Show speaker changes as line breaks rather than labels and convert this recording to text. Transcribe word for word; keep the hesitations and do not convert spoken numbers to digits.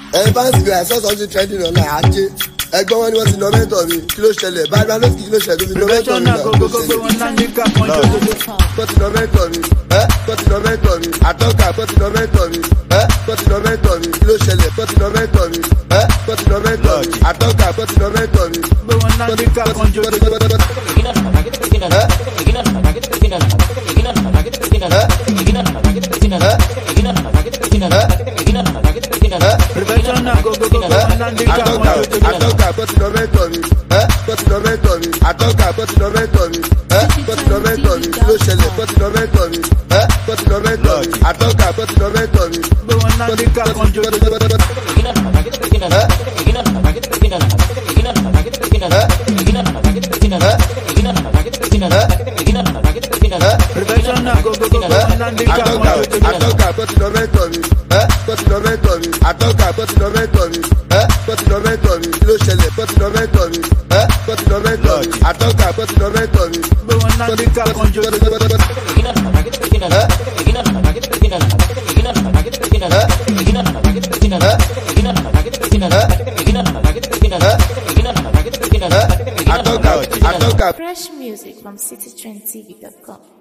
ẹ bá ń sìnkú àìsàn sọ́ọ́ ti trending online ajé ẹgbọ́n wọn ni wọ́n ti nọ mẹ́tọ̀ mi kí ló ṣẹlẹ̀ báyìí bá lóṣù kí ló ṣẹlẹ̀ tó fi nọ mẹ́tọ̀ mi náà kó ṣẹlẹ̀ tó ti nọ mẹ́tọ̀ mi ẹ́ tó ti nọ mẹ́tọ̀ mi àtọ́kà tó ti nọ mẹ́tọ̀ mi ẹ́ tó ti nọ mẹ́tọ̀ mi kí ló ṣẹlẹ̀ tó ti nọ mẹ́tọ̀ mi ẹ́ tó ti nọ mẹ́tọ̀ mi àtọ́kà tó ti nọ mẹ́tọ̀ mi tó ti Atoka, put it on my tummy, eh? Put it on my tummy. Atoka, put it on my tummy, eh? Put it on my tummy. Kilo shele, put it on my tummy, eh? Put it on my tummy. Atoka, put it on my tummy. Put it, put it, put it, put Atoka, put it on my tummy, eh? Put it on my tummy. Atoka, put it on my tummy, eh? Put it on my tummy. Kilo shele, put it on my tummy, eh? Put it on my tummy. Atoka, put it on my tummy. Put it, put it, put it, put it,
Fresh music from city trend t v dot com.